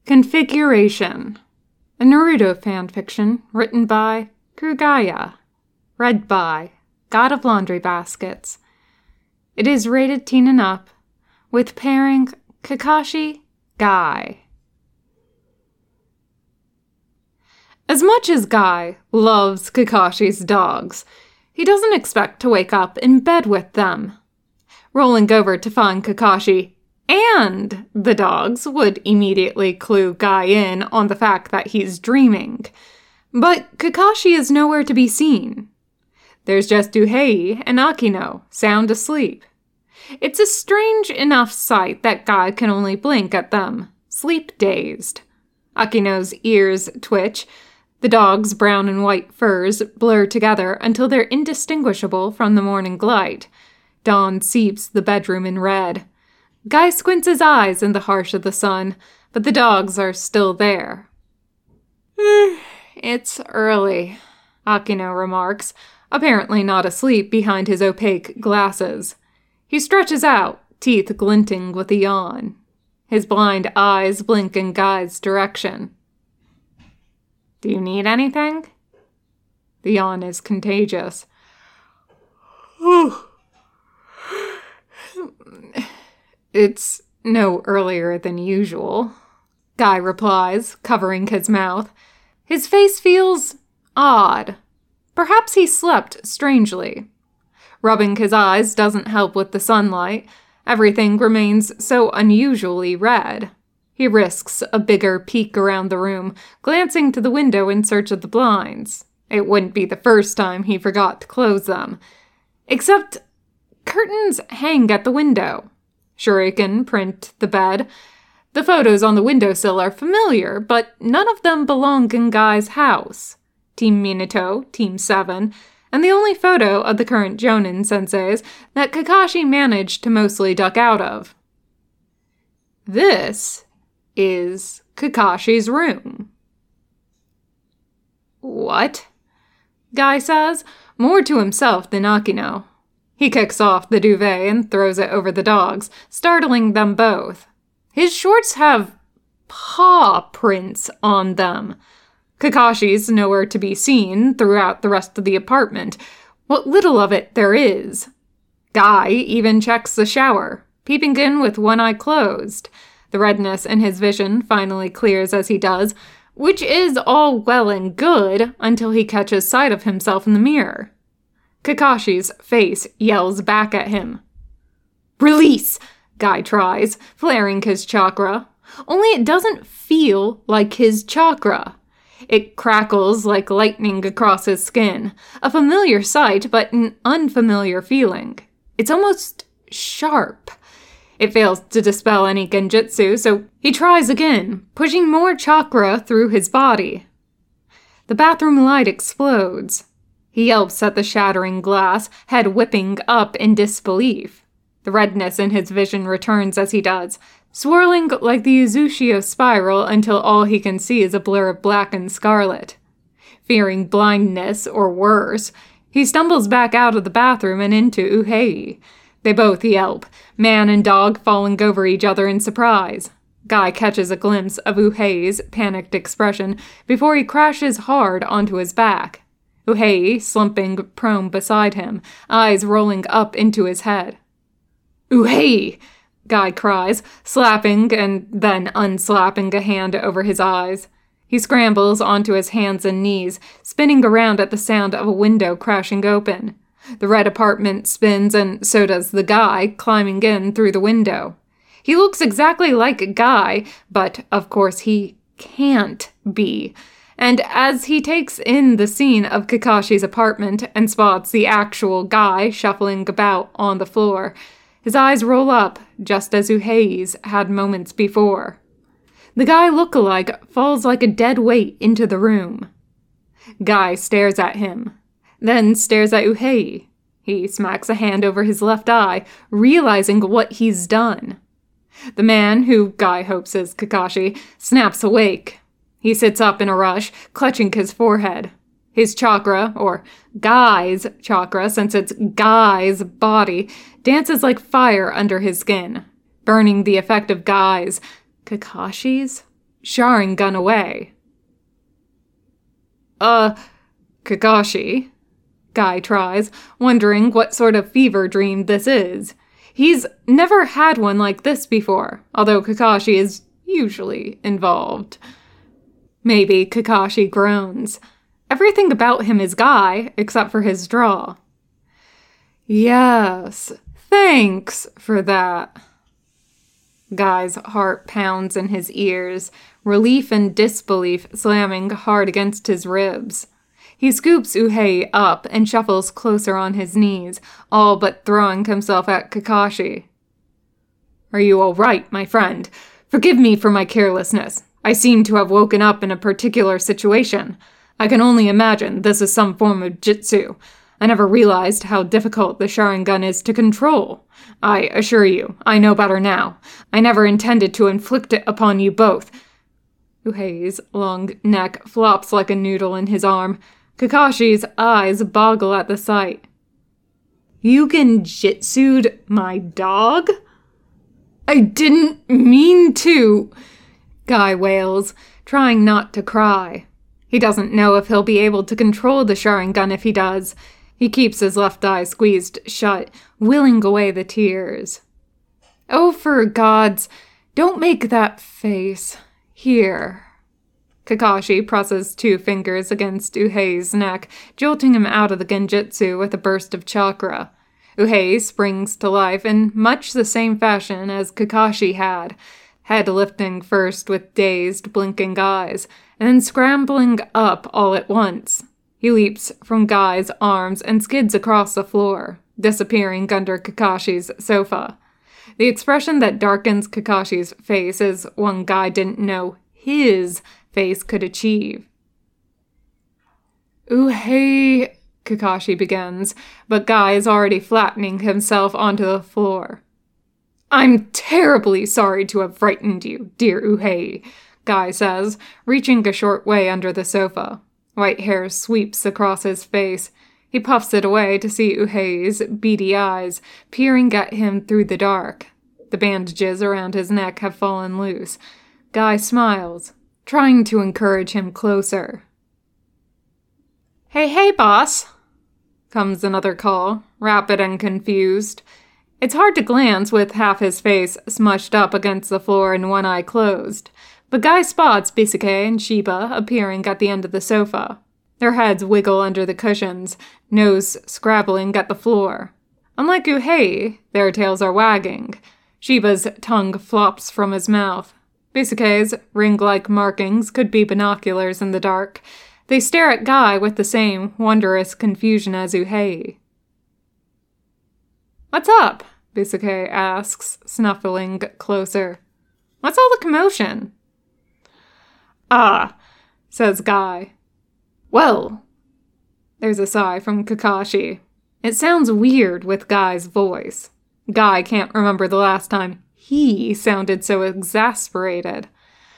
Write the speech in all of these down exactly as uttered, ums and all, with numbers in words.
Configuration, a Naruto fanfiction written by Kurugaya, read by God of Laundry Baskets. It is rated teen and up, with pairing Kakashi, Guy. As much as Guy loves Kakashi's dogs, he doesn't expect to wake up in bed with them. Rolling over to find Kakashi and the dogs would immediately clue Guy in on the fact that he's dreaming. But Kakashi is nowhere to be seen. There's just Uhei and Akino, sound asleep. It's a strange enough sight that Guy can only blink at them, sleep-dazed. Akino's ears twitch. The dog's brown and white furs blur together until they're indistinguishable from the morning light. Dawn seeps the bedroom in red. Guy squints his eyes in the harsh of the sun, but the dogs are still there. It's early, Akino remarks, apparently not asleep behind his opaque glasses. He stretches out, teeth glinting with a yawn. His blind eyes blink in Guy's direction. Do you need anything? The yawn is contagious. It's no earlier than usual, Guy replies, covering his mouth. His face feels odd. Perhaps he slept strangely. Rubbing his eyes doesn't help with the sunlight. Everything remains so unusually red. He risks a bigger peek around the room, glancing to the window in search of the blinds. It wouldn't be the first time he forgot to close them. Except curtains hang at the window. Shuriken print the bed. The photos on the windowsill are familiar, but none of them belong in Guy's house. Team Minato, Team seven, and the only photo of the current Jonin senseis that Kakashi managed to mostly duck out of. This is Kakashi's room. What? Guy says, more to himself than Akino. He kicks off the duvet and throws it over the dogs, startling them both. His shorts have paw prints on them. Kakashi's nowhere to be seen throughout the rest of the apartment, what little of it there is. Guy even checks the shower, peeping in with one eye closed. The redness in his vision finally clears as he does, which is all well and good until he catches sight of himself in the mirror. Kakashi's face yells back at him. Release! Guy tries, flaring his chakra. Only it doesn't feel like his chakra. It crackles like lightning across his skin. A familiar sight, but an unfamiliar feeling. It's almost sharp. It fails to dispel any genjutsu, so he tries again, pushing more chakra through his body. The bathroom light explodes. He yelps at the shattering glass, head whipping up in disbelief. The redness in his vision returns as he does, swirling like the Uzushio spiral until all he can see is a blur of black and scarlet. Fearing blindness, or worse, he stumbles back out of the bathroom and into Uhei. They both yelp, man and dog falling over each other in surprise. Guy catches a glimpse of Uhei's panicked expression before he crashes hard onto his back. Uhei slumping prone beside him, eyes rolling up into his head. Uhei! Guy cries, slapping and then unslapping a hand over his eyes. He scrambles onto his hands and knees, spinning around at the sound of a window crashing open. The red apartment spins, and so does the guy climbing in through the window. He looks exactly like a Guy, but of course he can't be. And as he takes in the scene of Kakashi's apartment and spots the actual Guy shuffling about on the floor, his eyes roll up, just as Uhei's had moments before. The Guy look-alike falls like a dead weight into the room. Guy stares at him, then stares at Uhei. He smacks a hand over his left eye, realizing what he's done. The man, who Guy hopes is Kakashi, snaps awake. He sits up in a rush, clutching his forehead. His chakra, or Guy's chakra, since it's Guy's body, dances like fire under his skin, burning the effect of Guy's, Kakashi's, Sharingan away. Uh, Kakashi, Guy tries, wondering what sort of fever dream this is. He's never had one like this before, although Kakashi is usually involved. Maybe Kakashi groans. Everything about him is Guy, except for his draw. Yes, thanks for that. Guy's heart pounds in his ears, relief and disbelief slamming hard against his ribs. He scoops Uhei up and shuffles closer on his knees, all but throwing himself at Kakashi. Are you all right, my friend? Forgive me for my carelessness. I seem to have woken up in a particular situation. I can only imagine this is some form of jitsu. I never realized how difficult the Sharingan is to control. I assure you, I know better now. I never intended to inflict it upon you both. Uhei's long neck flops like a noodle in his arm. Kakashi's eyes boggle at the sight. You genjutsu'd my dog? I didn't mean to, Guy wails, trying not to cry. He doesn't know if he'll be able to control the Sharingan if he does. He keeps his left eye squeezed shut, willing away the tears. Oh, for gods, don't make that face. Here. Kakashi presses two fingers against Uhei's neck, jolting him out of the genjutsu with a burst of chakra. Uhei springs to life in much the same fashion as Kakashi had, head lifting first with dazed, blinking eyes, and then scrambling up all at once. He leaps from Guy's arms and skids across the floor, disappearing under Kakashi's sofa. The expression that darkens Kakashi's face is one Guy didn't know his face could achieve. Uhei, Kakashi begins, but Guy is already flattening himself onto the floor. I'm terribly sorry to have frightened you, dear Uhei, Guy says, reaching a short way under the sofa. White hair sweeps across his face. He puffs it away to see Uhei's beady eyes peering at him through the dark. The bandages around his neck have fallen loose. Guy smiles, trying to encourage him closer. Hey, hey, boss, comes another call, rapid and confused. It's hard to glance with half his face smushed up against the floor and one eye closed, but Guy spots Bisuke and Shiba appearing at the end of the sofa. Their heads wiggle under the cushions, nose scrabbling at the floor. Unlike Uhei, their tails are wagging. Shiba's tongue flops from his mouth. Bisuke's ring-like markings could be binoculars in the dark. They stare at Guy with the same wondrous confusion as Uhei. What's up? Bisuke asks, snuffling closer. What's all the commotion? Ah, says Guy. Well, there's a sigh from Kakashi. It sounds weird with Guy's voice. Guy can't remember the last time he sounded so exasperated.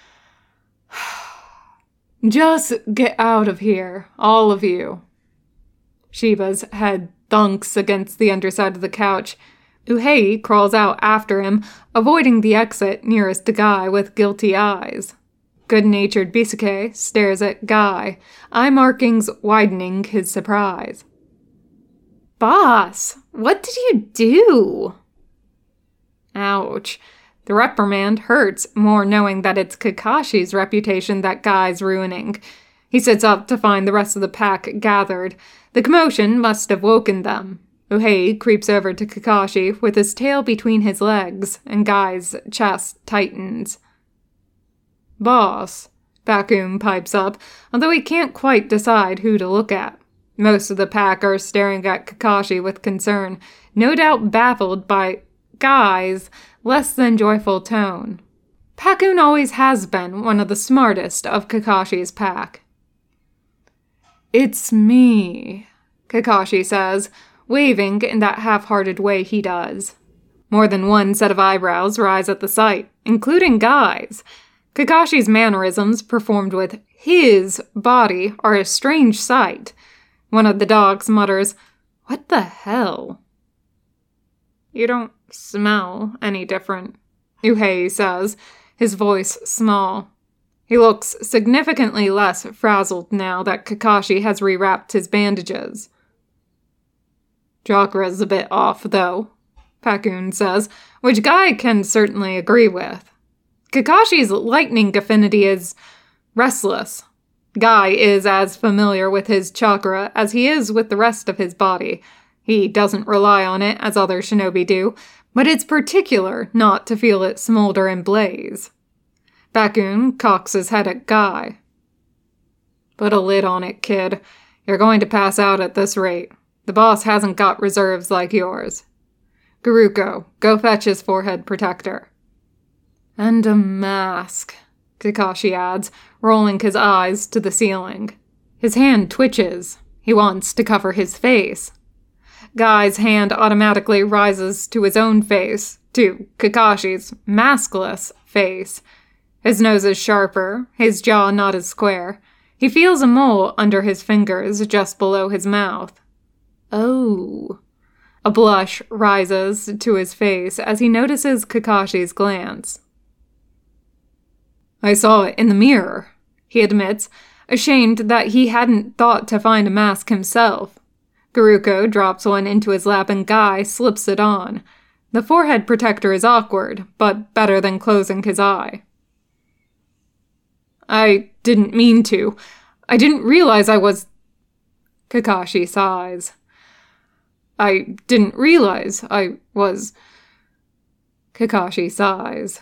Just get out of here, all of you. Shiba's head thunks against the underside of the couch. Uhei crawls out after him, avoiding the exit nearest to Guy with guilty eyes. Good-natured Bisuke stares at Guy, eye markings widening his surprise. Boss, what did you do? Ouch. The reprimand hurts more knowing that it's Kakashi's reputation that Guy's ruining. He sits up to find the rest of the pack gathered. The commotion must have woken them. Uhei creeps over to Kakashi with his tail between his legs, and Guy's chest tightens. Boss, Bakun pipes up, although he can't quite decide who to look at. Most of the pack are staring at Kakashi with concern, no doubt baffled by Guy's less than joyful tone. Bakun always has been one of the smartest of Kakashi's pack. It's me, Kakashi says, waving in that half-hearted way he does. More than one set of eyebrows rise at the sight, including Guy's. Kakashi's mannerisms performed with his body are a strange sight. One of the dogs mutters, What the hell? You don't smell any different, Uhei says, his voice small. He looks significantly less frazzled now that Kakashi has rewrapped his bandages. "Chakra's a bit off, though," Pakun says, which Guy can certainly agree with. Kakashi's lightning affinity is restless. Guy is as familiar with his chakra as he is with the rest of his body. He doesn't rely on it as other shinobi do, but it's particular not to feel it smolder and blaze. Pakun cocks his head at Guy. "Put a lid on it, kid. You're going to pass out at this rate. The boss hasn't got reserves like yours. Garuko, go fetch his forehead protector." "And a mask," Kakashi adds, rolling his eyes to the ceiling. His hand twitches. He wants to cover his face. Guy's hand automatically rises to his own face, to Kakashi's maskless face. His nose is sharper, his jaw not as square. He feels a mole under his fingers just below his mouth. Oh. A blush rises to his face as he notices Kakashi's glance. "I saw it in the mirror," he admits, ashamed that he hadn't thought to find a mask himself. Garuko drops one into his lap and Guy slips it on. The forehead protector is awkward, but better than closing his eye. "I didn't mean to. I didn't realize I was..." Kakashi sighs. "I didn't realize I was..." Kakashi sighs.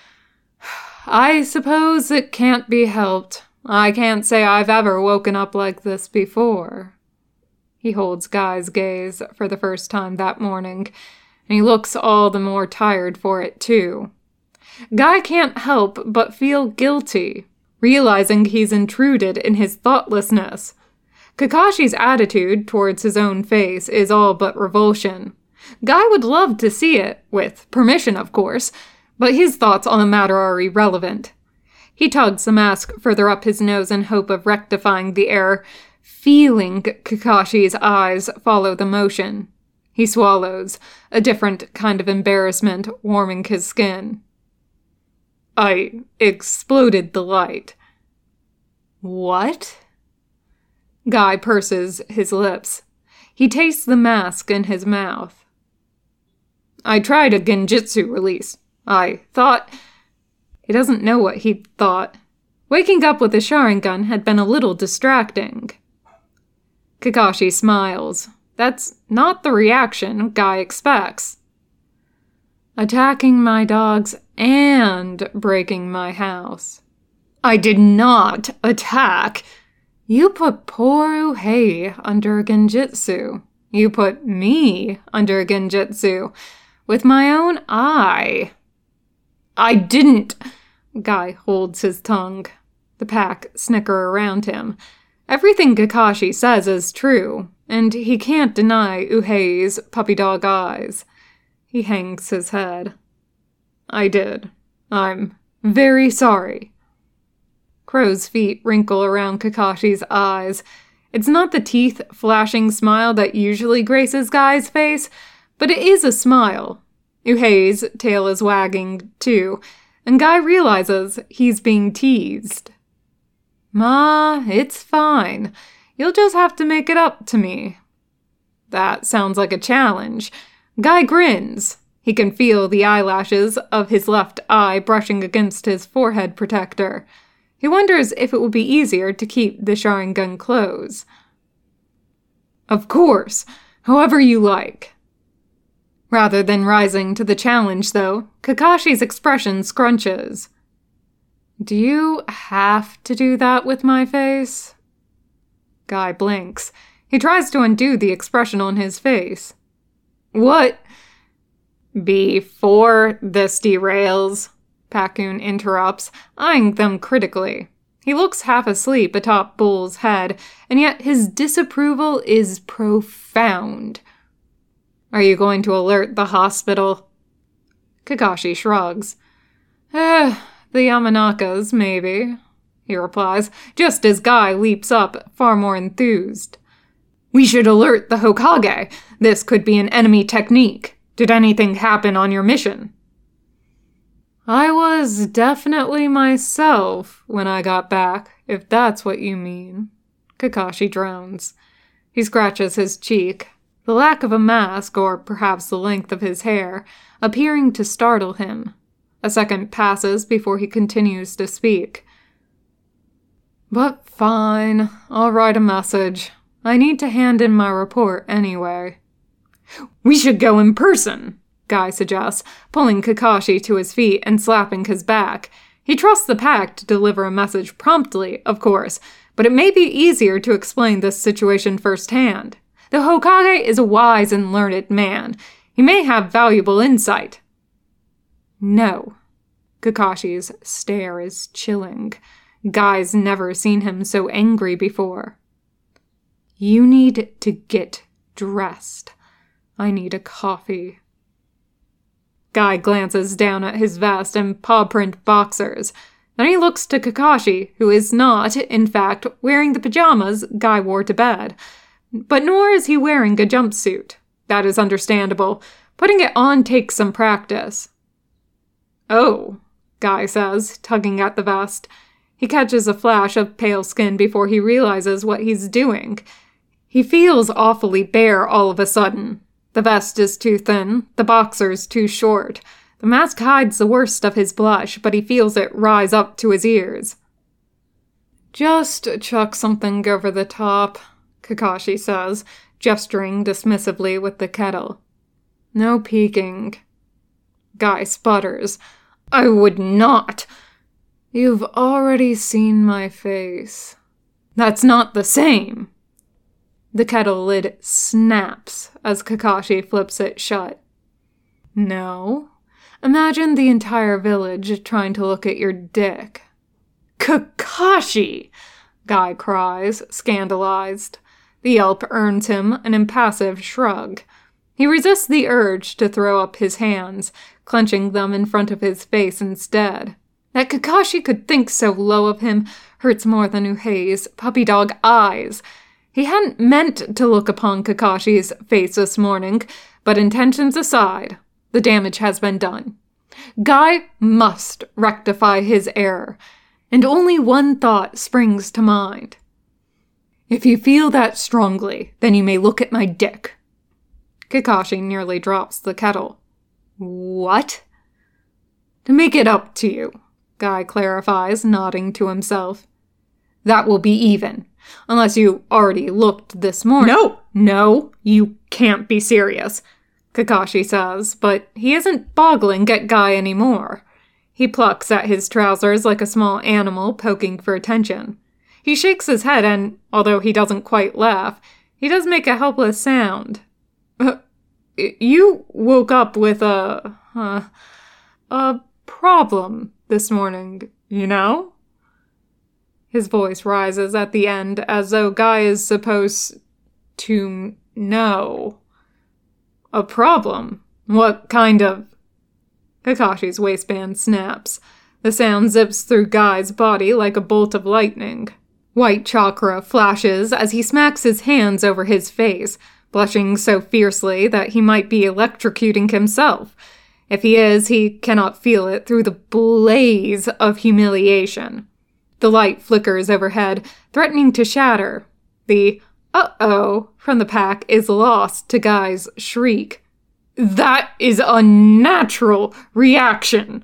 "I suppose it can't be helped. I can't say I've ever woken up like this before." He holds Guy's gaze for the first time that morning, and he looks all the more tired for it, too. Guy can't help but feel guilty, realizing he's intruded in his thoughtlessness. Kakashi's attitude towards his own face is all but revulsion. Guy would love to see it, with permission, of course, but his thoughts on the matter are irrelevant. He tugs the mask further up his nose in hope of rectifying the error, feeling Kakashi's eyes follow the motion. He swallows, a different kind of embarrassment warming his skin. "I exploded the light." "What?" Guy purses his lips. He tastes the mask in his mouth. "I tried a genjutsu release. I thought..." He doesn't know what he'd thought. Waking up with a Sharingan had been a little distracting. Kakashi smiles. That's not the reaction Guy expects. "Attacking my dogs and breaking my house." "I did not attack." "You put poor Uhei under genjutsu. You put me under genjutsu. With my own eye." "I didn't." Guy holds his tongue. The pack snicker around him. Everything Kakashi says is true, and he can't deny Uhei's puppy dog eyes. He hangs his head. "I did. I'm very sorry." Crow's feet wrinkle around Kakashi's eyes. It's not the teeth-flashing smile that usually graces Guy's face, but it is a smile. Uhei's tail is wagging, too, and Guy realizes he's being teased. "Ma, it's fine. You'll just have to make it up to me." That sounds like a challenge. Guy grins. He can feel the eyelashes of his left eye brushing against his forehead protector. He wonders if it will be easier to keep the Sharingan close. "Of course, however you like." Rather than rising to the challenge, though, Kakashi's expression scrunches. "Do you have to do that with my face?" Guy blinks. He tries to undo the expression on his face. "What?" "Before this derails," Pakun interrupts, eyeing them critically. He looks half asleep atop Bull's head, and yet his disapproval is profound. "Are you going to alert the hospital?" Kakashi shrugs. Eh, the Yamanakas, maybe, he replies, just as Guy leaps up, far more enthused. "We should alert the Hokage. This could be an enemy technique. Did anything happen on your mission?" I was definitely myself when I got back, if that's what you mean. Kakashi drones. He scratches his cheek, the lack of a mask, or perhaps the length of his hair, appearing to startle him. A second passes before he continues to speak. But fine, I'll write a message. I need to hand in my report anyway. We should go in person, Guy suggests, pulling Kakashi to his feet and slapping his back. He trusts the pack to deliver a message promptly, of course, but it may be easier to explain this situation firsthand. The Hokage is a wise and learned man. He may have valuable insight. No. Kakashi's stare is chilling. Guy's never seen him so angry before. You need to get dressed. I need a coffee. Guy glances down at his vest and paw-print boxers. Then he looks to Kakashi, who is not, in fact, wearing the pajamas Guy wore to bed. But nor is he wearing a jumpsuit. That is understandable. Putting it on takes some practice. Oh, Guy says, tugging at the vest. He catches a flash of pale skin before he realizes what he's doing. He feels awfully bare all of a sudden. The vest is too thin, the boxers too short. The mask hides the worst of his blush, but he feels it rise up to his ears. Just chuck something over the top, Kakashi says, gesturing dismissively with the kettle. No peeking. Guy sputters. I would not. You've already seen my face. That's not the same. The kettle lid snaps as Kakashi flips it shut. No. Imagine the entire village trying to look at your dick. Kakashi! Guy cries, scandalized. The yelp earns him an impassive shrug. He resists the urge to throw up his hands, clenching them in front of his face instead. That Kakashi could think so low of him hurts more than Uhei's puppy dog eyes. He hadn't meant to look upon Kakashi's face this morning, but intentions aside, the damage has been done. Guy must rectify his error, and only one thought springs to mind. If you feel that strongly, then you may look at my dick. Kakashi nearly drops the kettle. What? To make it up to you, Guy clarifies, nodding to himself. That will be even. Unless you already looked this morning. No! No, you can't be serious, Kakashi says, but he isn't boggling at Guy anymore. He plucks at his trousers like a small animal poking for attention. He shakes his head and, although he doesn't quite laugh, he does make a helpless sound. Uh, you woke up with a... Uh, a problem this morning, you know? His voice rises at the end as though Guy is supposed to know. A problem? What kind of... Kakashi's waistband snaps. The sound zips through Guy's body like a bolt of lightning. White chakra flashes as he smacks his hands over his face, blushing so fiercely that he might be electrocuting himself. If he is, he cannot feel it through the blaze of humiliation. The light flickers overhead, threatening to shatter. The uh-oh from the pack is lost to Guy's shriek. That is a natural reaction.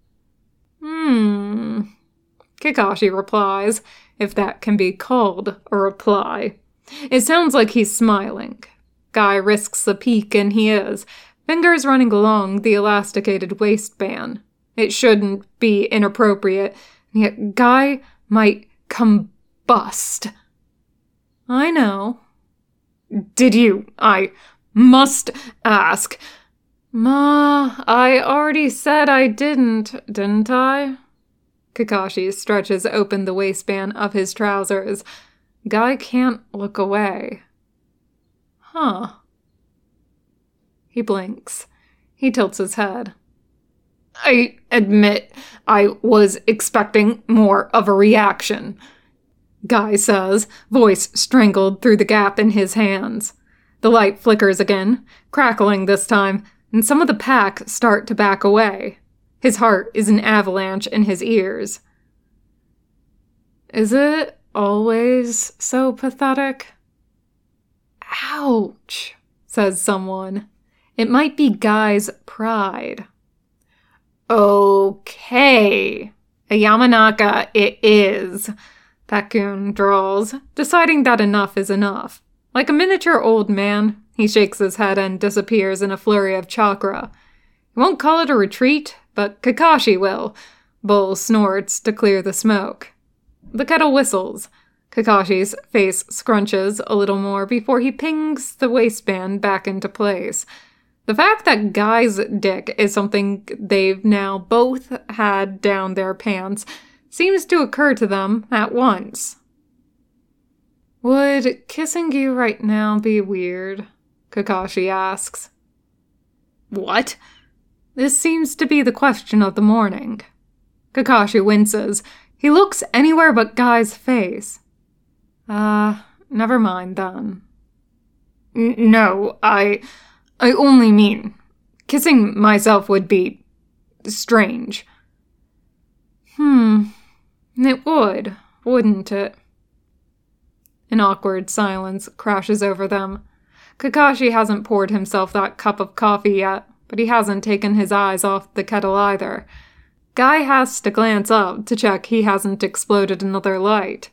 Hmm, Kakashi replies, if that can be called a reply. It sounds like he's smiling. Guy risks a peek, and he is, fingers running along the elasticated waistband. It shouldn't be inappropriate, yet Guy might combust. I know. Did you? I must ask. Ma, I already said I didn't, didn't I? Kakashi stretches open the waistband of his trousers. Guy can't look away. Huh. He blinks. He tilts his head. I admit I was expecting more of a reaction, Guy says, voice strangled through the gap in his hands. The light flickers again, crackling this time, and some of the pack start to back away. His heart is an avalanche in his ears. Is it always so pathetic? Ouch, says someone. It might be Guy's pride. Okay, a Yamanaka it is, Pakun drawls, deciding that enough is enough. Like a miniature old man, he shakes his head and disappears in a flurry of chakra. He won't call it a retreat, but Kakashi will. Bull snorts to clear the smoke. The kettle whistles. Kakashi's face scrunches a little more before he pings the waistband back into place. The fact that Guy's dick is something they've now both had down their pants seems to occur to them at once. Would kissing you right now be weird? Kakashi asks. What? This seems to be the question of the morning. Kakashi winces. He looks anywhere but Guy's face. Uh, never mind then. N- no, I... I only mean, kissing myself would be strange. Hmm, it would, wouldn't it? An awkward silence crashes over them. Kakashi hasn't poured himself that cup of coffee yet, but he hasn't taken his eyes off the kettle either. Guy has to glance up to check he hasn't exploded another light.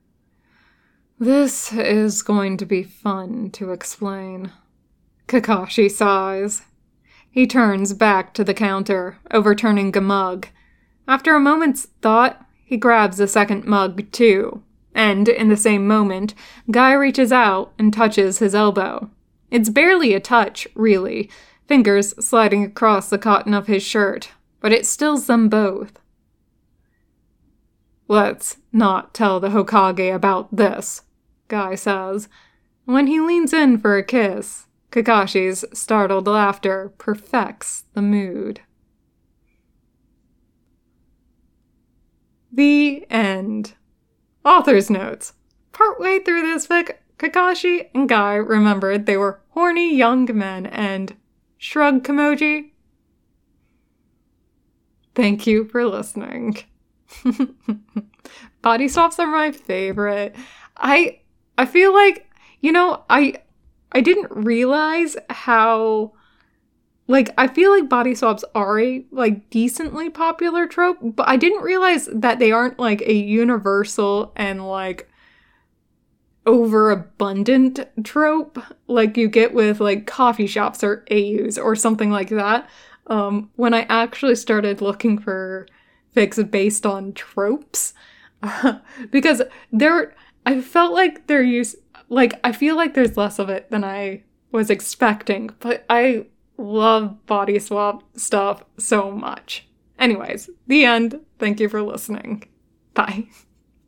This is going to be fun to explain. Kakashi sighs. He turns back to the counter, overturning a mug. After a moment's thought, he grabs a second mug, too. And, in the same moment, Guy reaches out and touches his elbow. It's barely a touch, really, fingers sliding across the cotton of his shirt, but it stills them both. Let's not tell the Hokage about this, Guy says. When he leans in for a kiss, Kakashi's startled laughter perfects the mood. The end. Author's notes. Partway through this fic, Kakashi and Guy remembered they were horny young men and shrug emoji. Thank you for listening. Body swaps are my favorite. I I feel like, you know, I I didn't realize how, like, I feel like body swaps are a, like, decently popular trope, but I didn't realize that they aren't, like, a universal and, like, overabundant trope like you get with, like, coffee shops or A Us or something like that. Um, when I actually started looking for fics based on tropes, uh, because there, I felt like there used, like, I feel like there's less of it than I was expecting, but I love body swap stuff so much. Anyways, the end. Thank you for listening. Bye.